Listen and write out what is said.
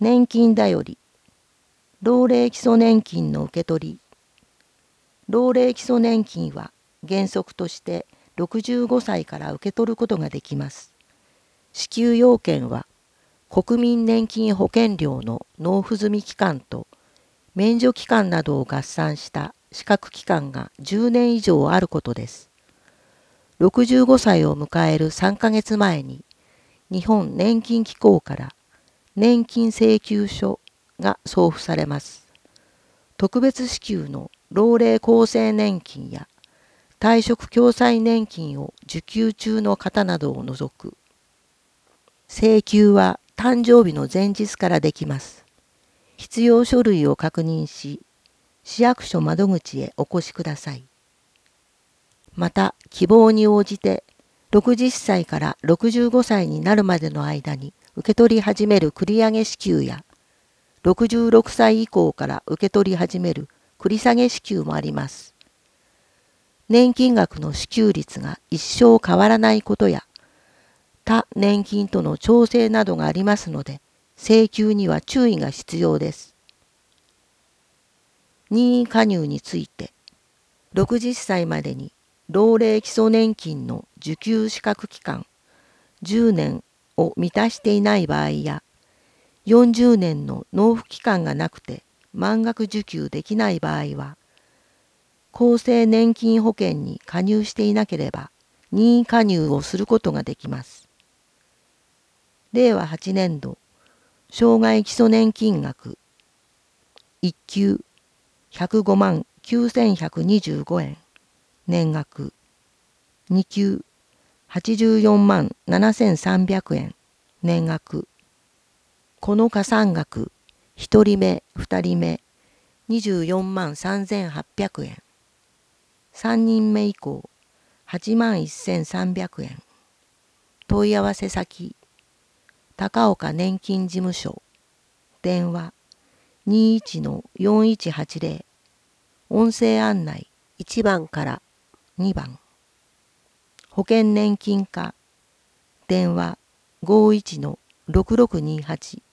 年金だより、老齢基礎年金の受け取り。老齢基礎年金は原則として65歳から受け取ることができます。支給要件は、国民年金保険料の納付済み期間と免除期間などを合算した資格期間が10年以上あることです。65歳を迎える3ヶ月前に、日本年金機構から年金請求書が送付されます。特別支給の老齢厚生年金や退職共済年金を受給中の方などを除く。請求は誕生日の前日からできます。必要書類を確認し、市役所窓口へお越しください。また、希望に応じて、60歳から65歳になるまでの間に受け取り始める繰り上げ支給や、66歳以降から受け取り始める繰り下げ支給もあります。年金額の支給率が一生変わらないことや、他年金との調整などがありますので、請求には注意が必要です。任意加入について、60歳までに老齢基礎年金の受給資格期間10年を満たしていない場合や、40年の納付期間がなくて満額受給できない場合は、厚生年金保険に加入していなければ任意加入をすることができます。令和8年度、生涯基礎年金額1級105万9125円年額、2級84万7300円年額、この加算額1人目2人目24万3800円、3人目以降8万1300円。問い合わせ先、高岡年金事務所、電話21-4180、音声案内1番から2番。保険年金課、電話51-6628